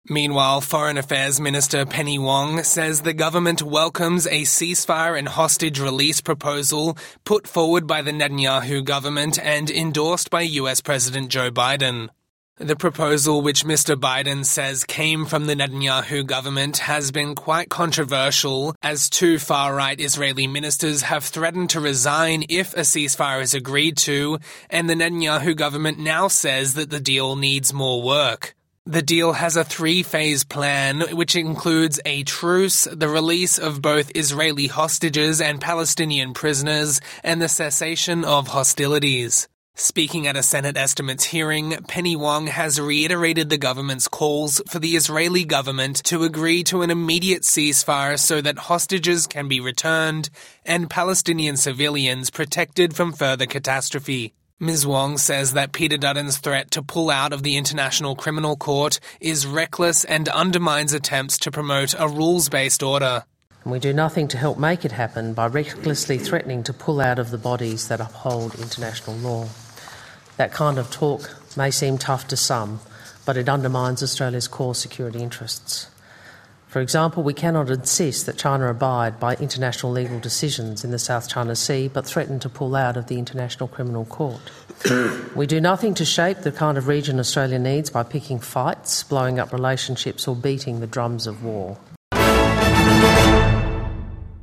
Meanwhile, Foreign Affairs Minister Penny Wong says the government welcomes a ceasefire and hostage release proposal put forward by the Netanyahu government and endorsed by US President Joe Biden. The proposal, which Mr. Biden says came from the Netanyahu government, has been quite controversial, as two far-right Israeli ministers have threatened to resign if a ceasefire is agreed to, and the Netanyahu government now says that the deal needs more work. The deal has a three-phase plan, which includes a truce, the release of both Israeli hostages and Palestinian prisoners, and the cessation of hostilities. Speaking at a Senate estimates hearing, Penny Wong has reiterated the government's calls for the Israeli government to agree to an immediate ceasefire so that hostages can be returned and Palestinian civilians protected from further catastrophe. Ms. Wong says that Peter Dutton's threat to pull out of the International Criminal Court is reckless and undermines attempts to promote a rules-based order. We do nothing to help make it happen by recklessly threatening to pull out of the bodies that uphold international law. That kind of talk may seem tough to some, but it undermines Australia's core security interests. For example, we cannot insist that China abide by international legal decisions in the South China Sea, but threaten to pull out of the International Criminal Court. We do nothing to shape the kind of region Australia needs by picking fights, blowing up relationships or beating the drums of war.